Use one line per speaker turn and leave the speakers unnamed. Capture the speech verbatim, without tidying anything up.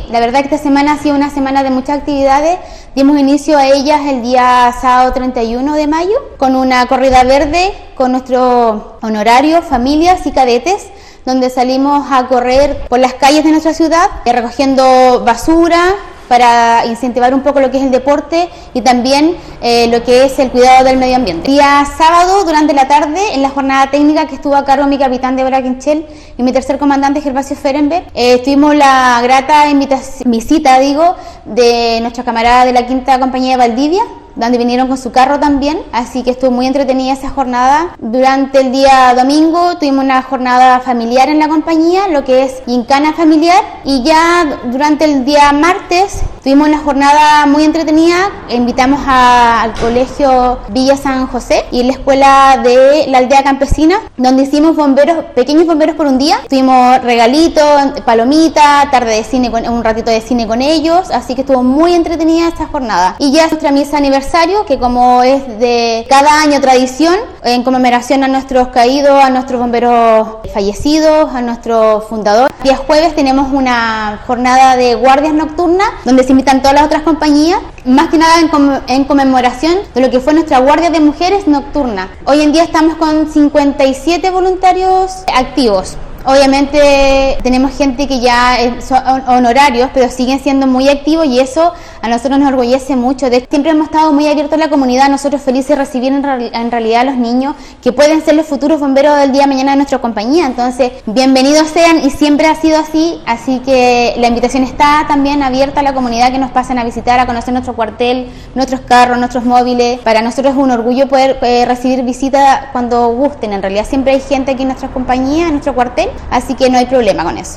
la verdad que esta semana ha sido una semana de muchas actividades. Dimos inicio a ellas el día sábado treinta y uno de mayo con una corrida verde con nuestros honorarios, familias y cadetes, donde salimos a correr por las calles de nuestra ciudad, recogiendo basura para incentivar un poco lo que es el deporte y también eh, lo que es el cuidado del medio ambiente. El día sábado, durante la tarde, en la jornada técnica que estuvo a cargo mi capitán Débora Quinchel y mi tercer comandante Gervasio Ferenberg, eh, tuvimos la grata invitación, visita, digo, de nuestra camarada de la Quinta Compañía de Valdivia, donde vinieron con su carro también, así que estuvo muy entretenida esa jornada. Durante el día domingo tuvimos una jornada familiar en la compañía, lo que es gincana familiar, y ya durante el día martes tuvimos una jornada muy entretenida. Invitamos a, al colegio Villa San José y la escuela de la aldea campesina, donde hicimos bomberos, pequeños bomberos por un día. Tuvimos regalitos, palomita, tarde de cine, con, un ratito de cine con ellos, así que estuvo muy entretenida esta jornada. Y ya nuestra misa aniversario, que como es de cada año tradición, en conmemoración a nuestros caídos, a nuestros bomberos fallecidos, a nuestro fundador. El día jueves tenemos una jornada de guardias nocturnas, donde se invitan todas las otras compañías, más que nada en, com en conmemoración de lo que fue nuestra guardia de mujeres nocturna. Hoy en día estamos con cincuenta y siete voluntarios activos. Obviamente tenemos gente que ya son honorarios, pero siguen siendo muy activos y eso a nosotros nos orgullece mucho. De, siempre hemos estado muy abiertos a la comunidad, nosotros felices de recibir en, real, en realidad a los niños que pueden ser los futuros bomberos del día de mañana de nuestra compañía. Entonces, bienvenidos sean y siempre ha sido así, así que la invitación está también abierta a la comunidad que nos pasen a visitar, a conocer nuestro cuartel, nuestros carros, nuestros móviles. Para nosotros es un orgullo poder eh, recibir visitas cuando gusten. En realidad siempre hay gente aquí en nuestra compañía, en nuestro cuartel, así que no hay problema con eso.